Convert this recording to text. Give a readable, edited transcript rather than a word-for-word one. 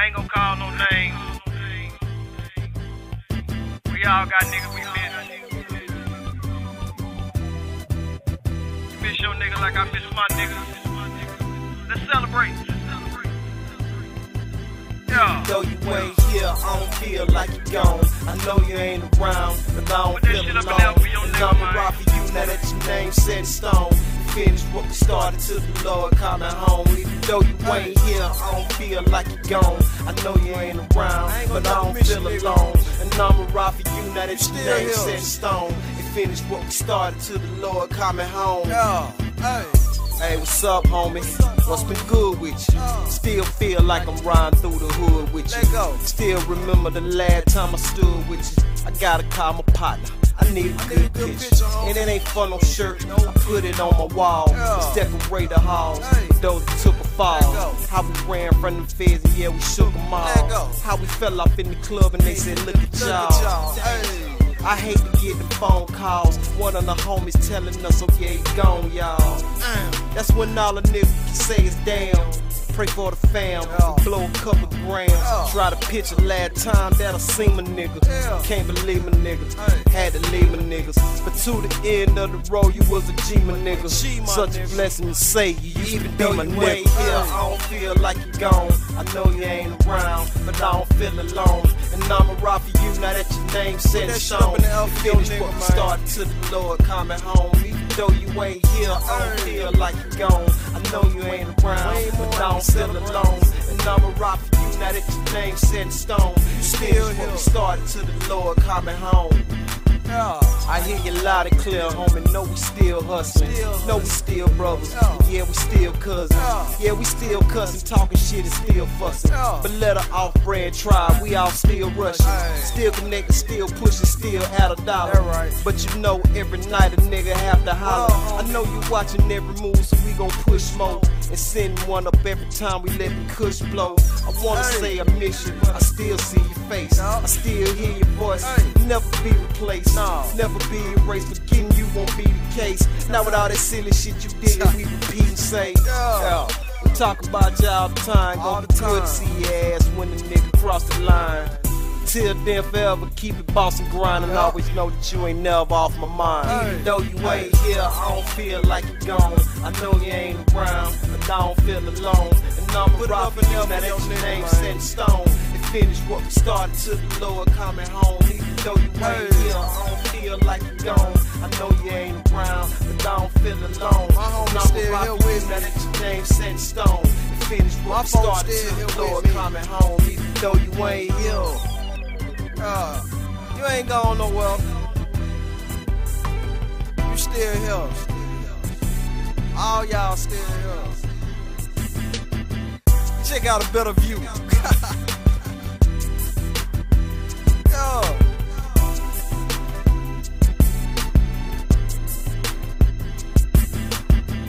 I ain't gonna call no names. We all got niggas we miss. You miss your nigga like I miss my nigga. Let's celebrate. Yeah. Though you ain't here, I don't feel like you gone. I know you ain't around, but I don't feel alone. And I'ma rock for you now that your name set in stone. Finish what we started to the Lord coming home. Even though you ain't here, I don't feel like you gone. I know you ain't around, but I don't feel alone. And I'ma rock for you now that your name set in stone. And finish what we started to the Lord coming home. Hey, what's up, homie? What's been good with you? Still feel like I'm riding through the hood with you. Still remember the last time I stood with you. I gotta call my partner. I need a good picture. And it ain't for no shirt. I put it on my wall. It's decorate the halls. Those that took a fall. How we ran from them feds and yeah, we shook them all. How we fell off in the club and they said, look at y'all. I hate to get the phone calls. One of the homies telling us, oh yeah, he gone, y'all. That's when all a nigga can say is damn. Pray for the fam, blow a couple grams. Try to picture last time that I seen my nigga. Can't believe my nigga, had to leave my niggas. But to the end of the road, you was a G, my nigga. Such a blessing to say, you used to be my nigga. Here, I don't feel like you gone. I know you ain't around, but I don't feel alone. And I'ma rock for you now that your name set in stone. Finish what we started to the Lord coming home. Even though you ain't here, I don't feel like you gone. I know you ain't around, but I don't feel alone. And I'ma rock for you now that your name set in stone. Still what we started to the Lord coming home. I hear you loud and clear, homie. Know we still hustling. Know we still brothers. Yeah, we still cousins. Yeah, we still cussing, talking shit and still fussing. But let her off brand try, we all still rushing. Still connected, still pushing, still at a dollar. But you know every night a nigga have to holler. I know you watching every move, so we gon' push more. And send one up every time we let the cush blow. I wanna say I miss you, I still see your face. I still hear your voice, never be replaced. Never be erased, but getting you won't be the case. Now with all that silly shit you did, we repeat and say, we talk about you all the time. Gonna be good to see your ass when the nigga cross the line. Till then forever, keep it boss and grind. And always know that you ain't never off my mind. Even though you ain't here, I don't feel like you gone. I know you ain't around, but I don't feel alone. And I'ma rock for you now that your name set in stone. And finish what we started to the Lord coming home. Even though you ain't here, I don't feel like you gone. I know you ain't around, but I don't feel alone. And I'ma rock for you now that your name set in stone. And finish what we started to the Lord coming home. Even though you ain't here. You ain't gone nowhere. You still here. All y'all still here. Check out a better view.